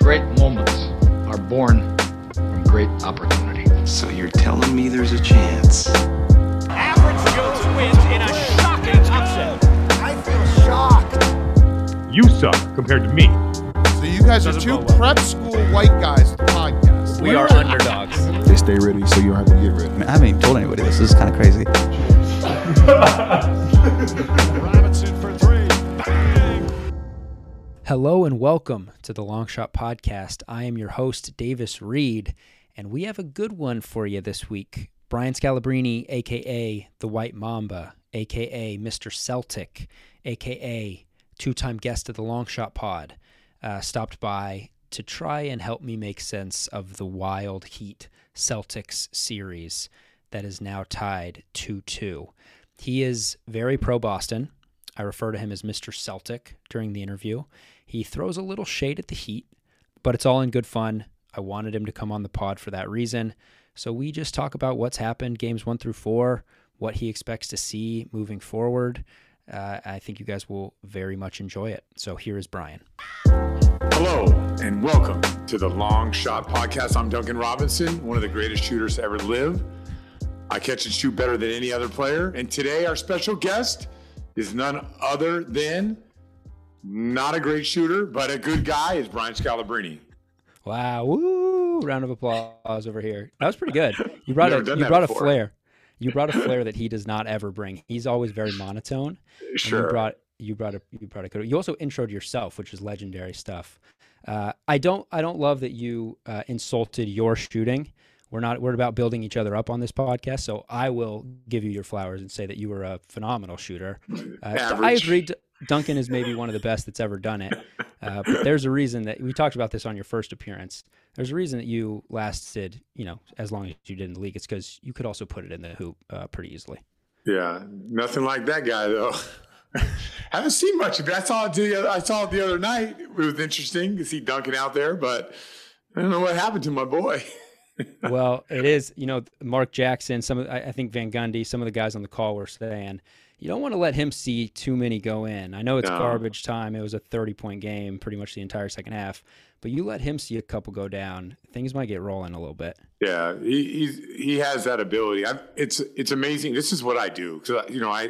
Great moments are born from great opportunity. So you're telling me there's a chance? Average Joe's wins in a shocking upset. I feel shocked. You suck compared to me. So you guys are two prep school white guys to podcast. We are underdogs. They stay ready so you don't have to get ready. I haven't even told anybody this. This is kind of crazy. Robinson for three. Bang! Hello and welcome to the Long Shot Podcast. I am your host, Davis Reed, and we have a good one for you this week. Brian Scalabrine, a.k.a. the White Mamba, a.k.a. Mr. Celtic, a.k.a. two-time guest of the Long Shot Pod, stopped by to try and help me make sense of the Wild Heat Celtics series that is now tied 2-2. He is very pro-Boston. I refer to him as Mr. Celtic during the interview. He throws a little shade at the Heat, but it's all in good fun. I wanted him to come on the pod for that reason. So we just talk about what's happened, games 1 through 4, what he expects to see moving forward. I think you guys will very much enjoy it. So here is Brian. Hello, and welcome to the Long Shot Podcast. I'm Duncan Robinson, one of the greatest shooters to ever live. I catch and shoot better than any other player. And today our special guest is none other than not a great shooter, but a good guy, is Brian Scalabrine. Wow. Woo. Round of applause over here. That was pretty good. You brought a flair. You brought a flair that he does not ever bring. He's always very monotone. Sure. You brought a good. You also introed yourself, which is legendary stuff. I don't love that you insulted your shooting. We're about building each other up on this podcast, so I will give you your flowers and say that you were a phenomenal shooter. I agreed. Duncan is maybe one of the best that's ever done it. But there's a reason that we talked about this on your first appearance. There's a reason that you lasted, as long as you did in the league. It's because you could also put it in the hoop pretty easily. Yeah, nothing like that guy though. Haven't seen much of it. I saw it the other night. It was interesting to see Duncan out there, but I don't know what happened to my boy. Well, it is, Mark Jackson, I think Van Gundy, some of the guys on the call were saying, you don't want to let him see too many go in. I know it's garbage time. It was a 30-point game pretty much the entire second half, but you let him see a couple go down, things might get rolling a little bit. Yeah, he has that ability. It's amazing. This is what I do. Because,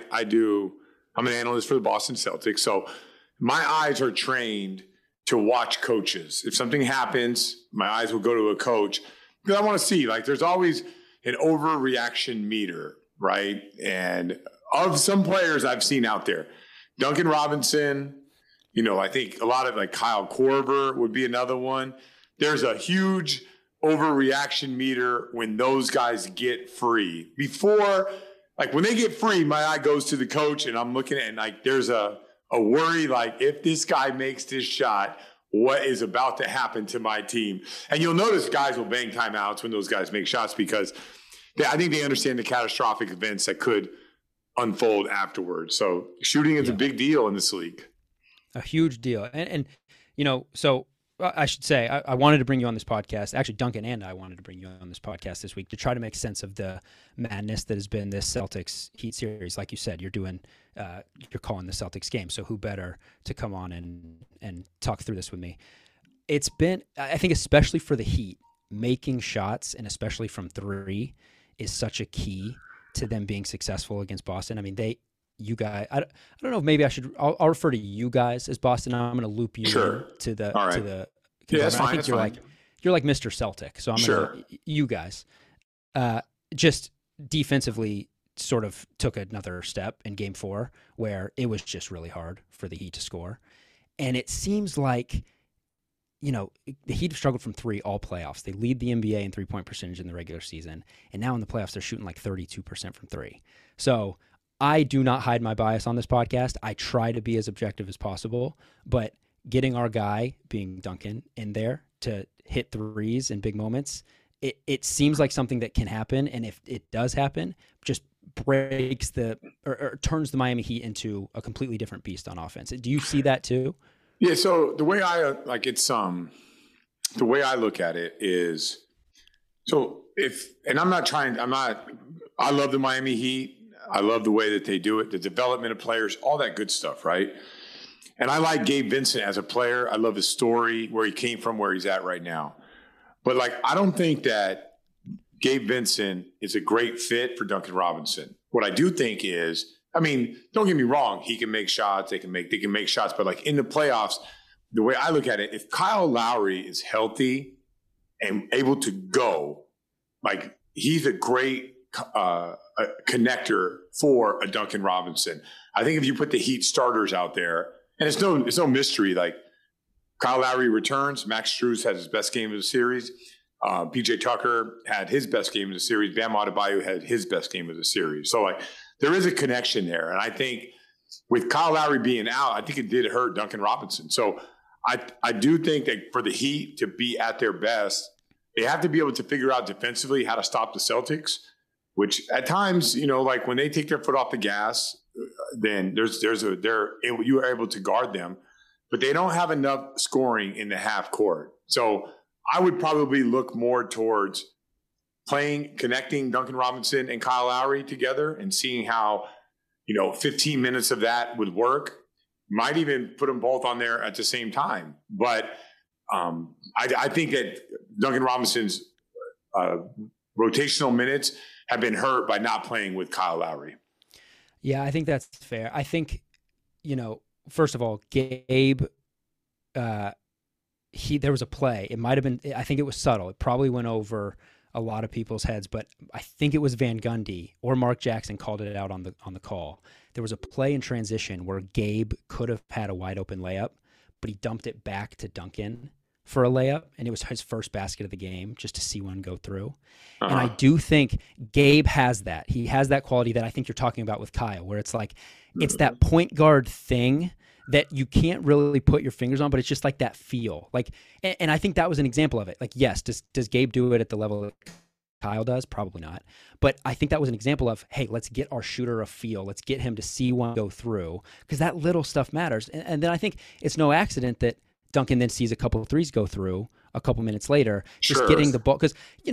I'm an analyst for the Boston Celtics, so my eyes are trained to watch coaches. If something happens, my eyes will go to a coach because I want to see, there's always an overreaction meter, right? And of some players I've seen out there, Duncan Robinson, I think a lot of Kyle Korver would be another one. There's a huge overreaction meter when those guys get free. Before, when they get free, my eye goes to the coach and I'm looking at it, there's a worry, if this guy makes this shot, what is about to happen to my team? And you'll notice guys will bang timeouts when those guys make shots because I think they understand the catastrophic events that could unfold afterwards. So shooting is a big deal in this league. A huge deal. And so I should say, I wanted to bring you on this podcast. Actually, Duncan and I wanted to bring you on this podcast this week to try to make sense of the madness that has been this Celtics Heat series. Like you said, you're calling the Celtics game. So who better to come on and talk through this with me? It's been, I think, especially for the Heat, making shots and especially from three is such a key to them being successful against Boston. I mean, you guys, I don't know if maybe I'll refer to you guys as Boston. I'm going to loop you to the, all right. to the, yeah, that's fine. I think you're like Mr. Celtic. So I'm sure. You guys, just defensively sort of took another step in game 4 where it was just really hard for the Heat to score. And it seems like, the Heat have struggled from 3 all playoffs. They lead the NBA in 3-point percentage in the regular season. And now in the playoffs, they're shooting 32% from 3. So I do not hide my bias on this podcast. I try to be as objective as possible, but getting our guy, being Duncan, in there to hit threes in big moments, it seems like something that can happen. And if it does happen, just breaks or turns the Miami Heat into a completely different beast on offense. Do you see that too? Yeah. So the way I the way I look at it is, I love the Miami Heat. I love the way that they do it, the development of players, all that good stuff, right? And I like Gabe Vincent as a player. I love his story, where he came from, where he's at right now. But, like, I don't think that Gabe Vincent is a great fit for Duncan Robinson. What I do think is, I mean, don't get me wrong. He can make shots. They can make shots. But, like, in the playoffs, the way I look at it, if Kyle Lowry is healthy and able to go, like, he's a great connector for a Duncan Robinson. I think if you put the Heat starters out there, and it's no mystery, like, Kyle Lowry returns, Max Strus had his best game of the series, PJ Tucker had his best game of the series, Bam Adebayo had his best game of the series. So, like, there is a connection there. And I think with Kyle Lowry being out, I think it did hurt Duncan Robinson. So I do think that for the Heat to be at their best, they have to be able to figure out defensively how to stop the Celtics, which at times, you know, like when they take their foot off the gas, then you are able to guard them, but they don't have enough scoring in the half court. So I would probably look more towards connecting Duncan Robinson and Kyle Lowry together and seeing how, 15 minutes of that would work. Might even put them both on there at the same time. But I think that Duncan Robinson's rotational minutes have been hurt by not playing with Kyle Lowry. Yeah, I think that's fair. I think, first of all, Gabe, there was a play. It might have been, I think it was subtle. It probably went over a lot of people's heads, but I think it was Van Gundy or Mark Jackson called it out on the call. There was a play in transition where Gabe could have had a wide open layup, but he dumped it back to Duncan for a layup, and it was his first basket of the game just to see one go through. And I do think Gabe has that. He has that quality that I think you're talking about with Kyle, where it's like, it's that point guard thing that you can't really put your fingers on, but it's just like that feel. Like, and I think that was an example of it. Like, yes, does Gabe do it at the level that Kyle does? Probably not. But I think that was an example of, hey, let's get our shooter a feel. Let's get him to see one go through, because that little stuff matters. And then I think it's no accident that Duncan then sees a couple of threes go through a couple minutes later, just getting the ball. Because,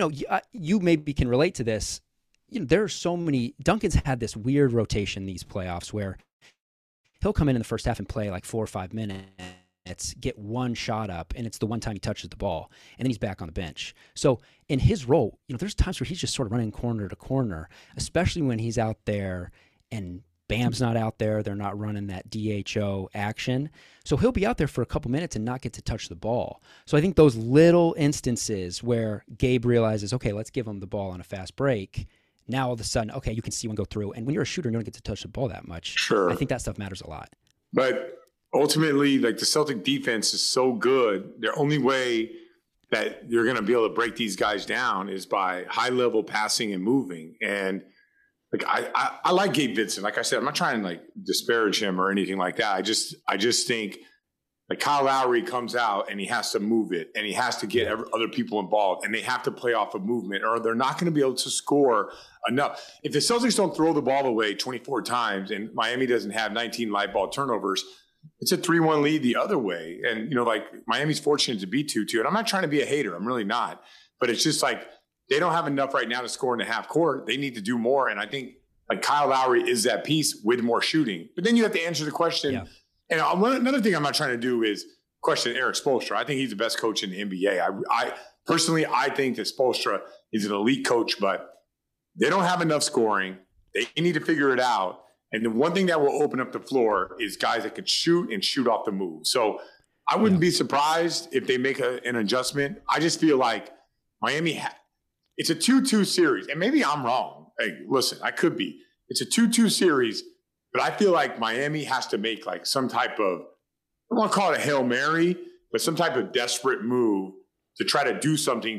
you maybe can relate to this. There are so many. Duncan's had this weird rotation these playoffs where he'll come in the first half and play like 4 or 5 minutes, get one shot up, and it's the one time he touches the ball, and then he's back on the bench. So in his role, there's times where he's just sort of running corner to corner, especially when he's out there and Bam's not out there. They're not running that DHO action. So he'll be out there for a couple minutes and not get to touch the ball. So I think those little instances where Gabe realizes, okay, let's give him the ball on a fast break. Now all of a sudden, okay, you can see one go through. And when you're a shooter, you don't get to touch the ball that much. Sure. I think that stuff matters a lot. But ultimately, like, the Celtic defense is so good. The only way that you're going to be able to break these guys down is by high-level passing and moving. And like, I like Gabe Vincent. Like I said, I'm not trying to like disparage him or anything like that. I just think like Kyle Lowry comes out and he has to move it, and he has to get other people involved, and they have to play off of movement, or they're not going to be able to score enough. If the Celtics don't throw the ball away 24 times and Miami doesn't have 19 live ball turnovers, it's a 3-1 lead the other way. And, like, Miami's fortunate to be 2-2. And I'm not trying to be a hater. I'm really not. But it's just like, they don't have enough right now to score in the half court. They need to do more. And I think like Kyle Lowry is that piece with more shooting. But then you have to answer the question. Yeah. And another thing I'm not trying to do is question Eric Spoelstra. I think he's the best coach in the NBA. I personally think that Spoelstra is an elite coach, but they don't have enough scoring. They need to figure it out. And the one thing that will open up the floor is guys that can shoot and shoot off the move. So I wouldn't be surprised if they make an adjustment. I just feel like Miami it's a 2-2 series, and maybe I'm wrong. Hey, listen, I could be. It's a 2-2 series, but I feel like Miami has to make like some type of, I don't want to call it a Hail Mary, but some type of desperate move to try to do something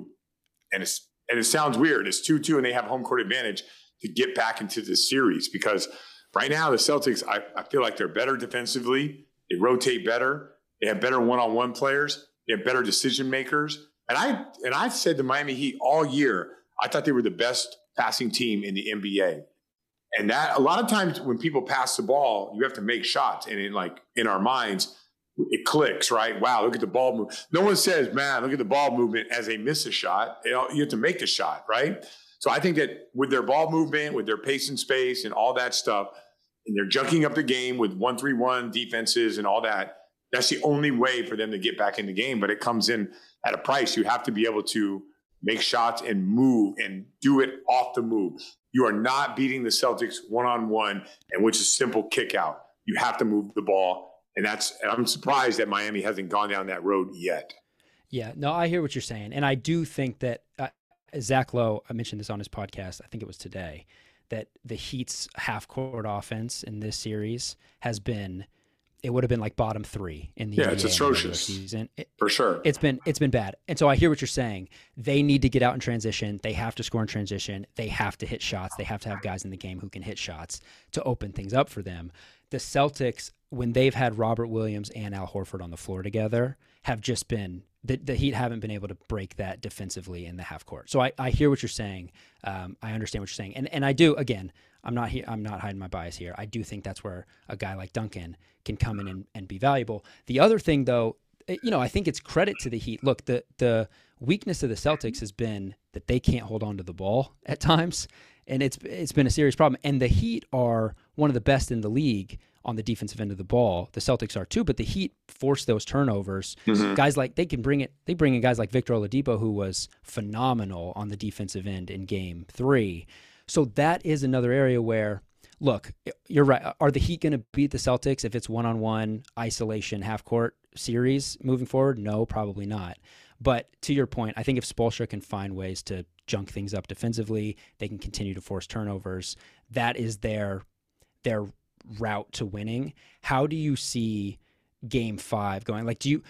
and it sounds weird. It's 2-2 and they have home court advantage to get back into this series, because right now the Celtics, I feel like they're better defensively. They rotate better. They have better one-on-one players. They have better decision makers. And I've said to Miami Heat all year, I thought they were the best passing team in the NBA. And that a lot of times when people pass the ball, you have to make shots. And in our minds, it clicks, right? Wow, look at the ball move. No one says, man, look at the ball movement as they miss a shot. You have to make the shot, right? So I think that with their ball movement, with their pace and space and all that stuff, and they're junking up the game with 1-3-1 defenses and all that. That's the only way for them to get back in the game, but it comes in at a price. You have to be able to make shots and move and do it off the move. You are not beating the Celtics one-on-one, and which is simple kick out. You have to move the ball, and I'm surprised that Miami hasn't gone down that road yet. Yeah, no, I hear what you're saying, and I do think that Zach Lowe, I mentioned this on his podcast, I think it was today, that the Heat's half-court offense in this series it would have been like bottom 3 in the NBA it's atrocious season. For sure. It's been bad. And so I hear what you're saying. They need to get out in transition. They have to score in transition. They have to hit shots. They have to have guys in the game who can hit shots to open things up for them. The Celtics, when they've had Robert Williams and Al Horford on the floor together, have just been the Heat haven't been able to break that defensively in the half court. So I hear what you're saying. I understand what you're saying. And I do, again, I'm not hiding my bias here. I do think that's where a guy like Duncan can come in and be valuable. The other thing, though, I think it's credit to the Heat. Look, the weakness of the Celtics has been that they can't hold on to the ball at times, and it's been a serious problem. And the Heat are one of the best in the league on the defensive end of the ball. The Celtics are too, but the Heat force those turnovers. Mm-hmm. Guys like they bring in guys like Victor Oladipo, who was phenomenal on the defensive end in Game 3. So that is another area where, look, you're right. Are the Heat going to beat the Celtics if it's one-on-one isolation half-court series moving forward? No, probably not. But to your point, I think if Spoelstra can find ways to junk things up defensively, they can continue to force turnovers. That is their route to winning. How do you see Game 5 going? Like, do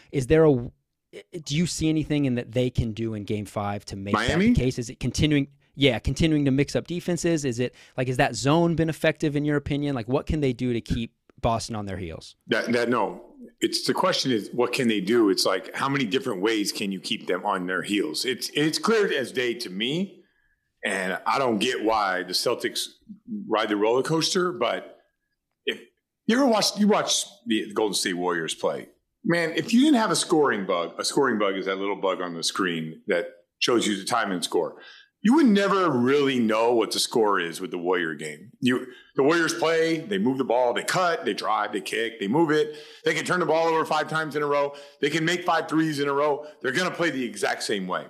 you see anything in that they can do in Game 5 to make Miami? that the case? Is it continuing to mix up defenses? Is that zone been effective in your opinion? Like, what can they do to keep Boston on their heels? It's the question is, what can they do? It's like, how many different ways can you keep them on their heels? It's clear as day to me, and I don't get why the Celtics ride the roller coaster. But if you watch the Golden State Warriors play, man, if you didn't have a scoring bug is that little bug on the screen that shows you the time and score. You would never really know what the score is with the Warrior game. The Warriors play, they move the ball, they cut, they drive, they kick, they move it. They can turn the ball over 5 times in a row. They can make 5 threes in a row. They're going to play the exact same way.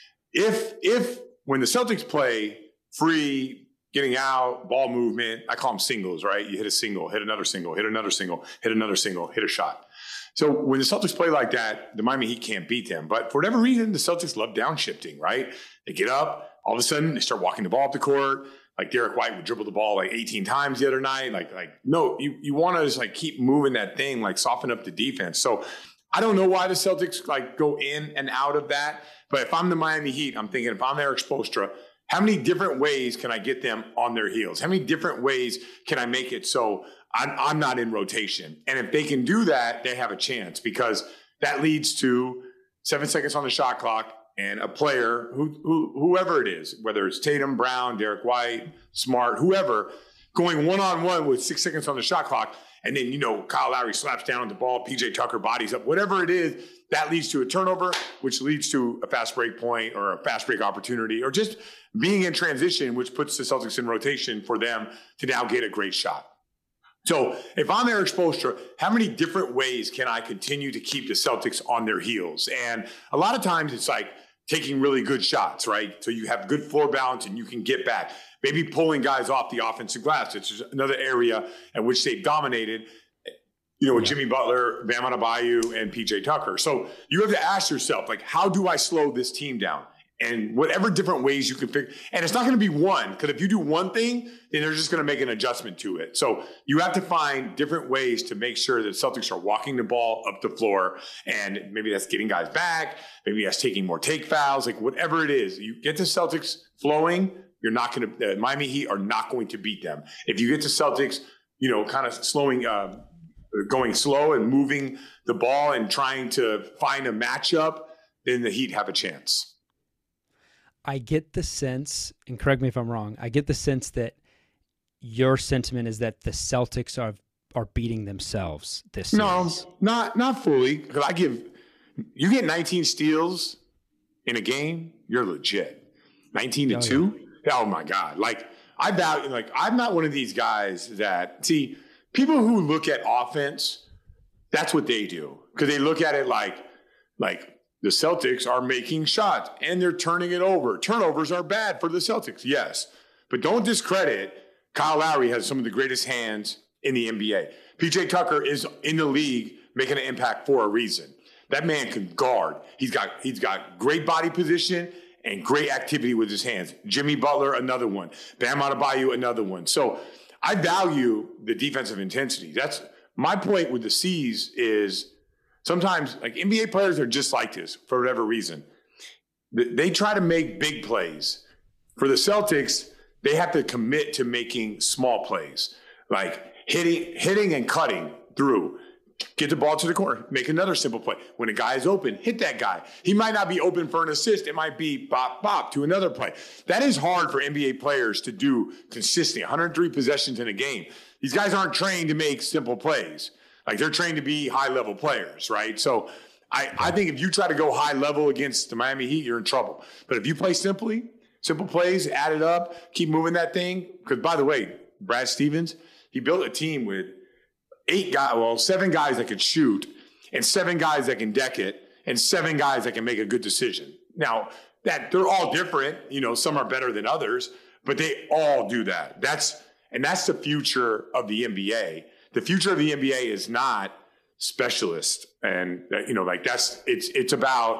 If when the Celtics play free, getting out, ball movement, I call them singles, right? You hit a single, hit another single, hit another single, hit another single, hit a shot. So when the Celtics play like that, the Miami Heat can't beat them. But for whatever reason, the Celtics love downshifting, right? They get up. All of a sudden, they start walking the ball up the court. Like Derek White would dribble the ball like 18 times the other night. No, you want to just like keep moving that thing, like soften up the defense. So I don't know why the Celtics like go in and out of that. But if I'm the Miami Heat, I'm thinking if I'm Eric Spoelstra, how many different ways can I get them on their heels? How many different ways can I make it so I'm not in rotation? And if they can do that, they have a chance, because that leads to 7 seconds on the shot clock. And a player, whoever it is, whether it's Tatum, Brown, Derek White, Smart, whoever, going one-on-one with 6 seconds on the shot clock, and then, Kyle Lowry slaps down the ball, PJ Tucker bodies up, whatever it is, that leads to a turnover, which leads to a fast break point or a fast break opportunity, or just being in transition, which puts the Celtics in rotation for them to now get a great shot. So if I'm Eric Spoelstra, how many different ways can I continue to keep the Celtics on their heels? And a lot of times it's like taking really good shots, right? So you have good floor balance and you can get back. Maybe pulling guys off the offensive glass. It's another area in which they've dominated, with Jimmy Butler, Bam Adebayo, and PJ Tucker. So you have to ask yourself, like, how do I slow this team down? And whatever different ways you can figure, and it's not going to be one, because if you do one thing, then they're just going to make an adjustment to it. So you have to find different ways to make sure that Celtics are walking the ball up the floor, and maybe that's getting guys back, maybe that's taking more take fouls, like whatever it is. You get the Celtics flowing, you're not going to, Miami Heat are not going to beat them. If you get the Celtics, kind of slowing, going slow and moving the ball and trying to find a matchup, then the Heat have a chance. I get the sense, and correct me if I'm wrong, I get the sense that your sentiment is that the Celtics are beating themselves this series. No, not fully. Because you get 19 steals in a game, you're legit. 19-2? Yeah. Oh my God. Like, I value, like, I'm not one of these guys that, see, people who look at offense, that's what they do. Because they look at it like the Celtics are making shots and they're turning it over. Turnovers are bad for the Celtics, yes. But don't discredit Kyle Lowry has some of the greatest hands in the NBA. PJ Tucker is in the league making an impact for a reason. That man can guard. He's got great body position and great activity with his hands. Jimmy Butler, another one. Bam Adebayo, another one. So I value the defensive intensity. That's my point with the C's is sometimes like NBA players are just like this for whatever reason. They try to make big plays. For the Celtics, they have to commit to making small plays, like hitting and cutting through. Get the ball to the corner, make another simple play. When a guy is open, hit that guy. He might not be open for an assist. It might be bop, bop to another play. That is hard for NBA players to do consistently, 103 possessions in a game. These guys aren't trained to make simple plays. Like, they're trained to be high-level players, right? So I think if you try to go high level against the Miami Heat, you're in trouble. But if you play simple plays, add it up, keep moving that thing. Because, by the way, Brad Stevens, he built a team with 7 guys that can shoot, and 7 guys that can deck it, and 7 guys that can make a good decision. Now, that they're all different. Some are better than others, but they all do that. That's the future of the NBA. The future of the NBA is not specialist, and it's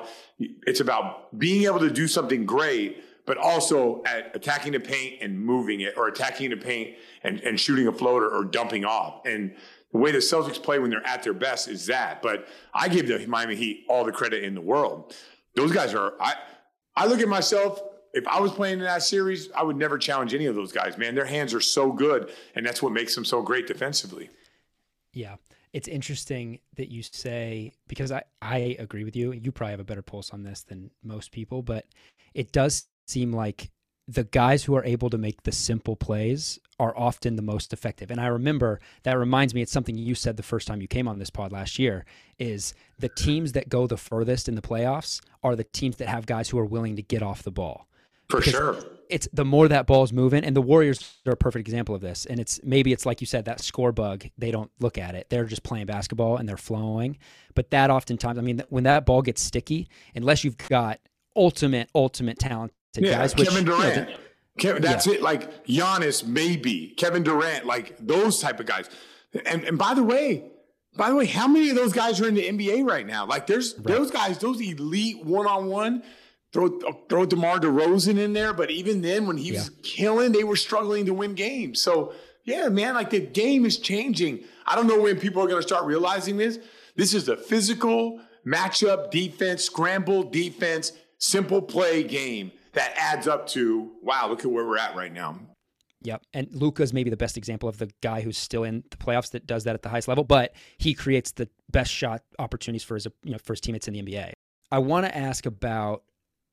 about being able to do something great, but also at attacking the paint and moving it, or attacking the paint and shooting a floater or dumping off. And the way the Celtics play when they're at their best is that. But I give the Miami Heat all the credit in the world. Those guys are – I look at myself, if I was playing in that series, I would never challenge any of those guys, man. Their hands are so good, and that's what makes them so great defensively. Yeah. It's interesting that you say, because I agree with you. You probably have a better pulse on this than most people, but it does seem like the guys who are able to make the simple plays are often the most effective. And I remember, that reminds me, it's something you said the first time you came on this pod last year, is the teams that go the furthest in the playoffs are the teams that have guys who are willing to get off the ball. For sure. It's the more that ball's moving, and the Warriors are a perfect example of this. And it's like you said, that score bug, they don't look at it. They're just playing basketball and they're flowing. But that oftentimes, when that ball gets sticky, unless you've got ultimate talent, guys, Kevin Durant. That's it. Like Giannis, maybe Kevin Durant, like those type of guys. And by the way, how many of those guys are in the NBA right now? Like those guys, those elite one-on-one. Throw DeMar DeRozan in there, but even then, when he was killing, they were struggling to win games. So yeah, man, like the game is changing. I don't know when people are going to start realizing this. This is a physical matchup defense, scramble defense, simple play game that adds up to, wow, look at where we're at right now. Yep. And Luka's maybe the best example of the guy who's still in the playoffs that does that at the highest level, but he creates the best shot opportunities for his teammates in the NBA. I want to ask about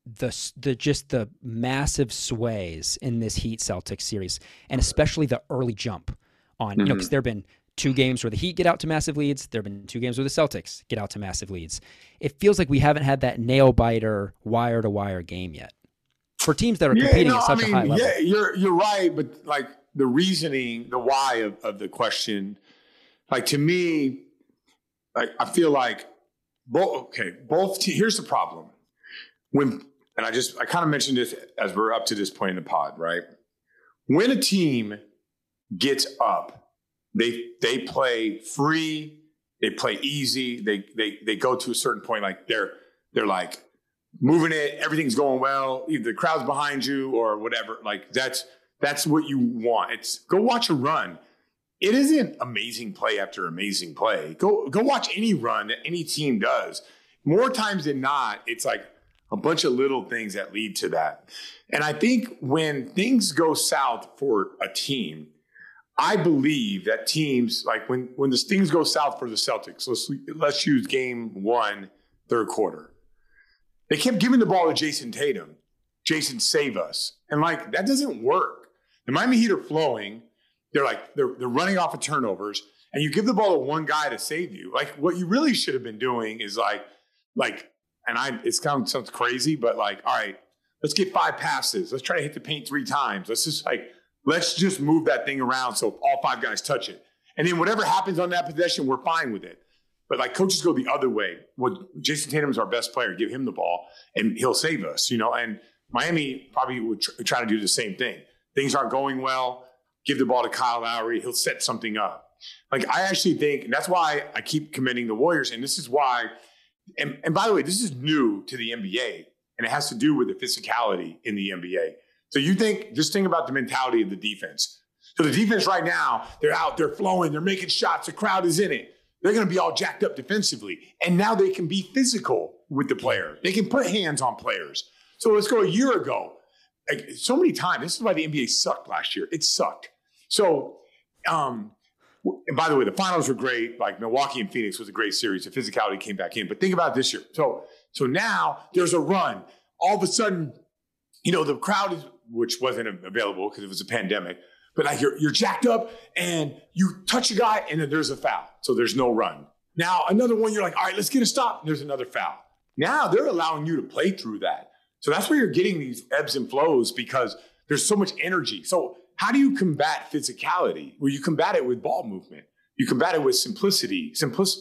the massive sways in this Heat Celtics series, and especially the early jump on, because there have been 2 games where the Heat get out to massive leads. There have been 2 games where the Celtics get out to massive leads. It feels like we haven't had that nail biter, wire to wire game yet for teams that are competing at such a high level. Yeah, you're right. But like the reasoning, the why of the question, like to me, like I feel like both. Here's the problem. I kind of mentioned this as we're up to this point in the pod, right? When a team gets up, they play free, they play easy, they go to a certain point, like they're like moving it, everything's going well, either the crowd's behind you or whatever. Like that's what you want. It's go watch a run. It isn't amazing play after amazing play. Go watch any run that any team does. More times than not, it's like a bunch of little things that lead to that. And I think when things go south for a team, I believe that teams, like when the things go south for the Celtics, let's use game 1, third quarter. They kept giving the ball to Jason Tatum. Jason, save us. And like, that doesn't work. The Miami Heat are flowing. They're running off of turnovers, and you give the ball to one guy to save you. Like what you really should have been doing is it sounds crazy, but like, all right, let's get 5 passes. Let's try to hit the paint 3 times. Let's just like Let's just move that thing around so all 5 guys touch it. And then whatever happens on that possession, we're fine with it. But like coaches go the other way. Jason Tatum's our best player. Give him the ball and he'll save us, and Miami probably would try to do the same thing. Things aren't going well. Give the ball to Kyle Lowry. He'll set something up. Like, I actually think, and that's why I keep commending the Warriors. And this is why, and by the way, this is new to the NBA, and it has to do with the physicality in the NBA. So just think about the mentality of the defense. So the defense right now, they're out, they're flowing, they're making shots, the crowd is in it. They're going to be all jacked up defensively. And now they can be physical with the player. They can put hands on players. So let's go a year ago. Like, so many times, this is why the NBA sucked last year. It sucked. So, and by the way, the finals were great. Like Milwaukee and Phoenix was a great series. The physicality came back in. But think about this year. So now there's a run. All of a sudden, the crowd is, which wasn't available because it was a pandemic. But like you're jacked up and you touch a guy and then there's a foul. So there's no run. Now another one, you're like, all right, let's get a stop. And there's another foul. Now they're allowing you to play through that. So that's where you're getting these ebbs and flows because there's so much energy. So how do you combat physicality? Well, you combat it with ball movement. You combat it with simplicity,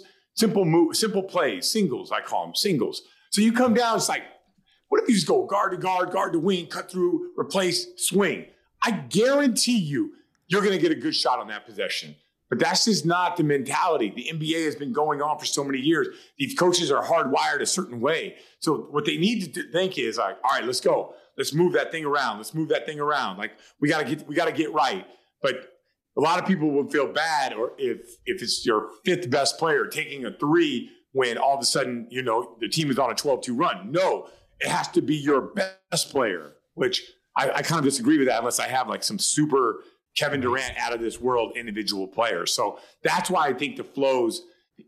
simple plays, singles, I call them singles. So you come down, it's like, what if you just go guard to guard, guard to wing, cut through, replace, swing? I guarantee you're going to get a good shot on that possession. But that's just not the mentality. The NBA has been going on for so many years. These coaches are hardwired a certain way. So what they need to think is like, all right, let's go. Let's move that thing around. Let's move that thing around. Like we got to get right. But a lot of people will feel bad, or if it's your 5th best player taking a 3 when all of a sudden the team is on a 12-2 run. No, it has to be your best player, which I kind of disagree with that unless I have like some super Kevin Durant out of this world individual player. So that's why I think the flows,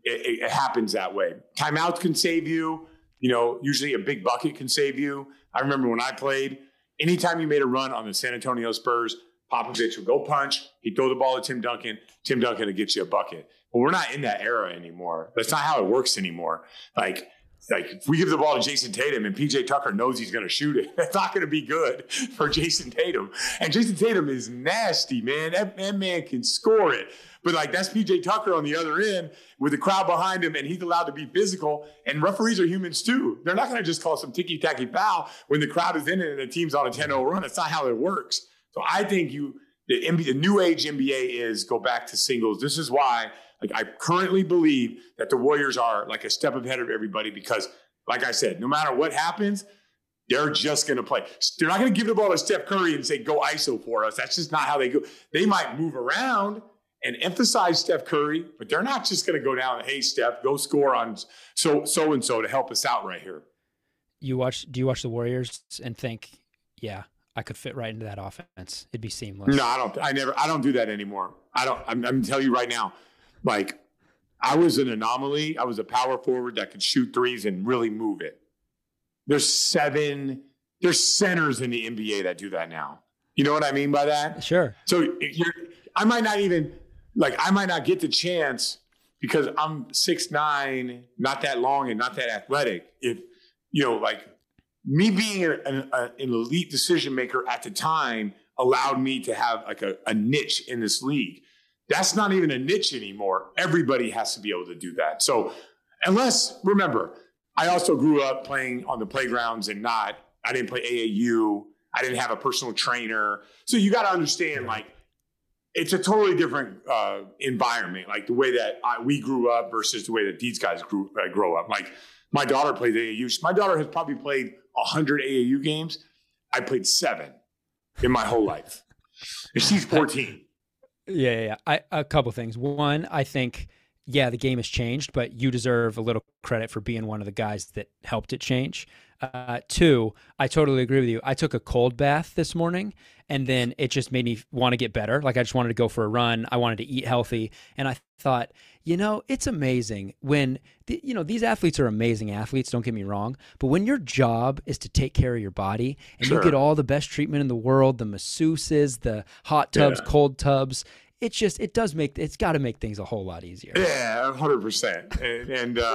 it happens that way. Timeouts can save you. Usually a big bucket can save you. I remember when I played, anytime you made a run on the San Antonio Spurs, Popovich would go punch. He'd throw the ball to Tim Duncan. Tim Duncan would get you a bucket. But we're not in that era anymore. That's not how it works anymore. Like if we give the ball to Jason Tatum and PJ Tucker knows he's going to shoot it, that's not going to be good for Jason Tatum. And Jason Tatum is nasty, man. That man can score it. But like that's PJ Tucker on the other end with the crowd behind him, and he's allowed to be physical. And referees are humans too. They're not going to just call some ticky-tacky foul when the crowd is in it and the team's on a 10-0 run. That's not how it works. So I think the new age NBA is go back to singles. This is why I currently believe that the Warriors are like a step ahead of everybody because, like I said, no matter what happens, they're just going to play. They're not going to give the ball to Steph Curry and say, go ISO for us. That's just not how they go. They might move around and emphasize Steph Curry, but they're not just going to go down, hey, Steph, go score on so-and-so to help us out right here. Do you watch the Warriors and think, yeah, I could fit right into that offense? It'd be seamless. No, I don't. I don't do that anymore. I'm going to tell you right now, like, I was an anomaly. I was a power forward that could shoot threes and really move it. There's centers in the NBA that do that now. You know what I mean by that? Sure. So I might not get the chance because I'm 6'9", not that long and not that athletic. If, me being an elite decision maker at the time allowed me to have like a niche in this league. That's not even a niche anymore. Everybody has to be able to do that. So remember, I also grew up playing on the playgrounds I didn't play AAU. I didn't have a personal trainer. So you got to understand, like, it's a totally different environment, like the way that we grew up versus the way that these guys grow up. Like, my daughter plays AAU. My daughter has probably played 100 AAU games. I played 7 in my whole life. And she's 14. Yeah. A couple things. One, I think, the game has changed, but you deserve a little credit for being one of the guys that helped it change. 2, I totally agree with you. I took a cold bath this morning, and then it just made me want to get better. Like, I just wanted to go for a run. I wanted to eat healthy. And I thought, it's amazing when, these athletes are amazing athletes, don't get me wrong. But when your job is to take care of your body and you get all the best treatment in the world, the masseuses, the hot tubs, cold tubs, it's got to make things a whole lot easier. Yeah, 100%. And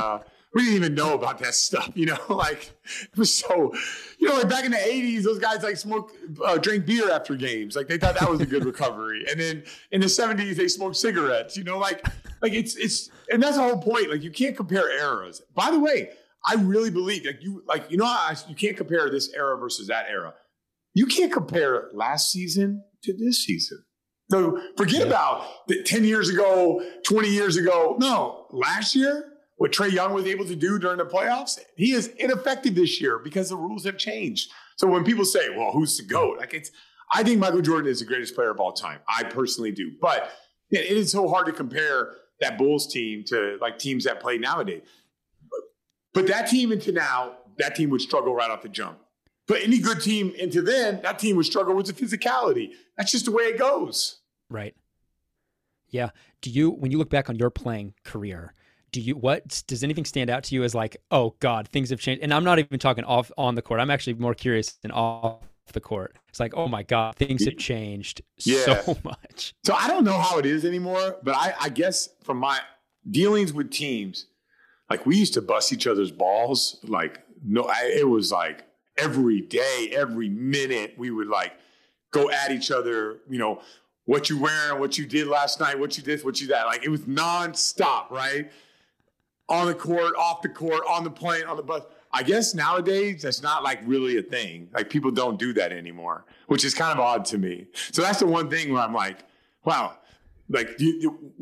we didn't even know about that stuff, like it was so, like back in the 80s, those guys like drink beer after games. Like they thought that was a good recovery. And then in the 70s, they smoked cigarettes, like it's, and that's the whole point. Like you can't compare eras. By the way, I really believe you can't compare this era versus that era. You can't compare last season to this season. So forget about 10 years ago, 20 years ago. No, last year, what Trae Young was able to do during the playoffs, he is ineffective this year because the rules have changed. So when people say, well, who's the GOAT? I think Michael Jordan is the greatest player of all time. I personally do. But it is so hard to compare that Bulls team to like teams that play nowadays. But that team into now, that team would struggle right off the jump. But any good team into then, that team would struggle with the physicality. That's just the way it goes. Right. Yeah. When you look back on your playing career, does anything stand out to you as like, oh God, things have changed? And I'm not even talking off on the court. I'm actually more curious than off the court. It's like, oh my God, things have changed so much. So I don't know how it is anymore, but I guess from my dealings with teams, like we used to bust each other's balls. It was like every day, every minute we would like go at each other, what you wearing, what you did last night, what you this, what you that. Like it was nonstop, right? On the court, off the court, on the plane, on the bus. I guess nowadays that's not like really a thing. Like people don't do that anymore, which is kind of odd to me. So that's the one thing where I'm like, wow, like if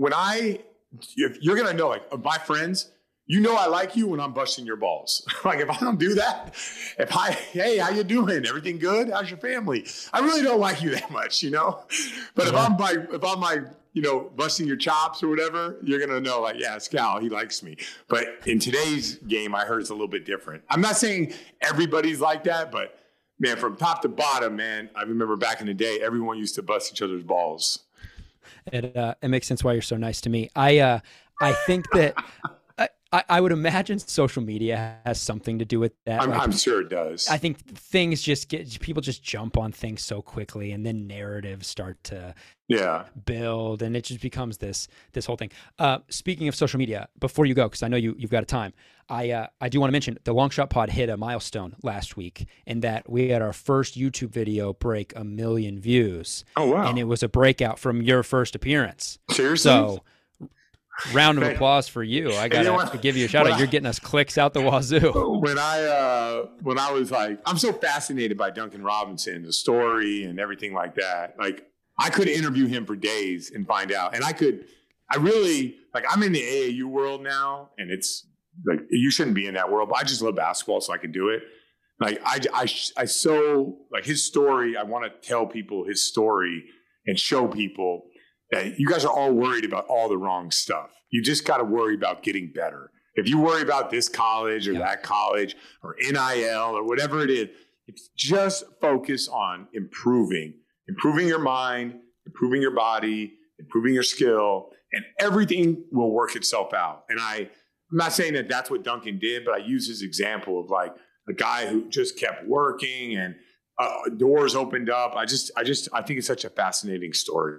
you're going to know, like of my friends, I like you when I'm busting your balls. Like if I don't do that, hey, how you doing? Everything good? How's your family? I really don't like you that much, But if I'm busting your chops or whatever, you're going to know like, yeah, Scal, he likes me. But in today's game, I heard it's a little bit different. I'm not saying everybody's like that, but man, from top to bottom, man, I remember back in the day, everyone used to bust each other's balls. It makes sense why you're so nice to me. I think that I would imagine social media has something to do with that. I'm sure it does. I think people just jump on things so quickly, and then narratives start to build, and it just becomes this whole thing. Speaking of social media, before you go, because I know you've got a time, I do want to mention the Long Shot Pod hit a milestone last week in that we had our first YouTube video break 1 million views. Oh wow! And it was a breakout from your first appearance. Seriously? So. Round of applause for you. I gotta give you a shout out. You're getting us clicks out the wazoo. When I was like, I'm so fascinated by Duncan Robinson, the story and everything like that. Like I could interview him for days and find out. And I'm in the AAU world now, and it's like, you shouldn't be in that world, but I just love basketball, so I can do it. Like I so like his story. I want to tell people his story and show people that you guys are all worried about all the wrong stuff. You just got to worry about getting better. If you worry about this college or that college or NIL or whatever it is, it's just focus on improving your mind, improving your body, improving your skill, and everything will work itself out. And I'm not saying that that's what Duncan did, but I use his example of like a guy who just kept working and doors opened up. I think it's such a fascinating story.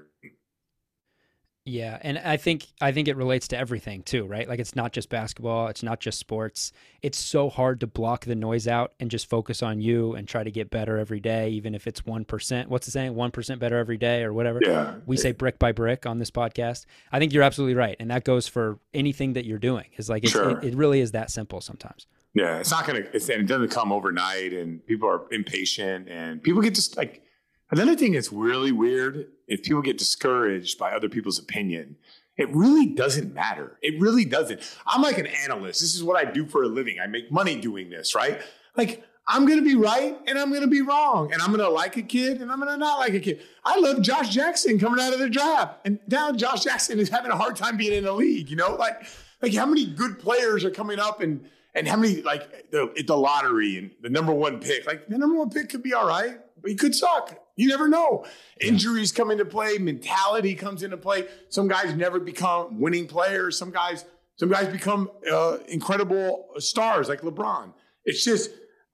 Yeah, and I think it relates to everything too, right? Like it's not just basketball, it's not just sports. It's so hard to block the noise out and just focus on you and try to get better every day, even if it's 1%. What's the saying? 1% better every day or whatever. Yeah. We say brick by brick on this podcast. I think you're absolutely right, and that goes for anything that you're doing. It's like it really is that simple sometimes. Yeah, it doesn't come overnight, and people are impatient, and people get just like. Another thing that's really weird, if people get discouraged by other people's opinion, it really doesn't matter. It really doesn't. I'm like an analyst. This is what I do for a living. I make money doing this, right? Like, I'm going to be right and I'm going to be wrong. And I'm going to like a kid and I'm going to not like a kid. I love Josh Jackson coming out of the draft. And now Josh Jackson is having a hard time being in the league, Like how many good players are coming up and how many, like, the lottery and the number one pick. Like, the number one pick could be all right, but he could suck. You never know. Injuries come into play. Mentality comes into play. Some guys never become winning players. Some guys become incredible stars like LeBron. It's just,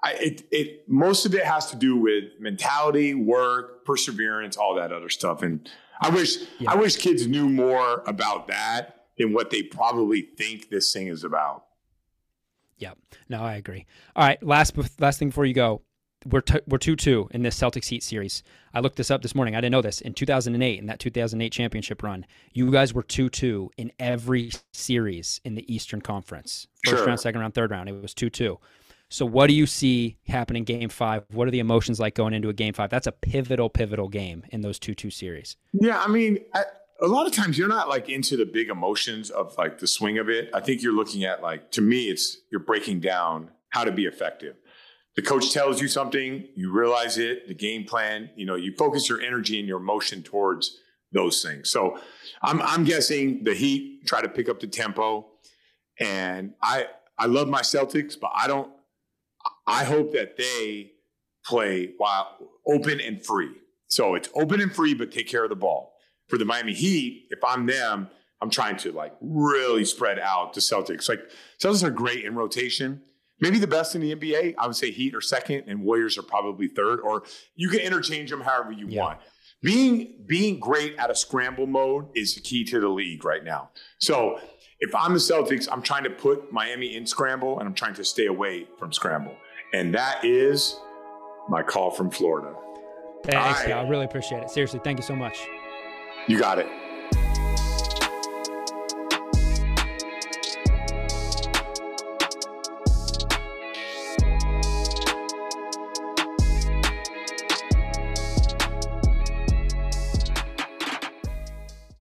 most of it has to do with mentality, work, perseverance, all that other stuff. And I wish kids knew more about that than what they probably think this thing is about. Yeah, no, I agree. All right, last thing before you go. We're 2-2 in this Celtics Heat series. I looked this up this morning. I didn't know this. In 2008, in that 2008 championship run, you guys were 2-2 in every series in the Eastern Conference. First round, second round, third round. It was 2-2. So what do you see happening Game 5? What are the emotions like going into a Game 5? That's a pivotal game in those 2-2 series. Yeah, I mean, a lot of times you're not like into the big emotions of like the swing of it. I think you're looking at like, to me, you're breaking down how to be effective. The coach tells you something, you realize it, the game plan, you focus your energy and your emotion towards those things. So I'm guessing the Heat try to pick up the tempo, and I love my Celtics, but I hope that they play while open and free. So it's open and free, but take care of the ball. For the Miami Heat, if I'm them, I'm trying to like really spread out the Celtics. Like Celtics are great in rotation. Maybe the best in the NBA. I would say Heat are second and Warriors are probably third, or you can interchange them however you want. Being great at a scramble mode is the key to the league right now. So if I'm the Celtics, I'm trying to put Miami in scramble and I'm trying to stay away from scramble. And that is my call from Florida. Thanks, I really appreciate it. Seriously, thank you so much. You got it.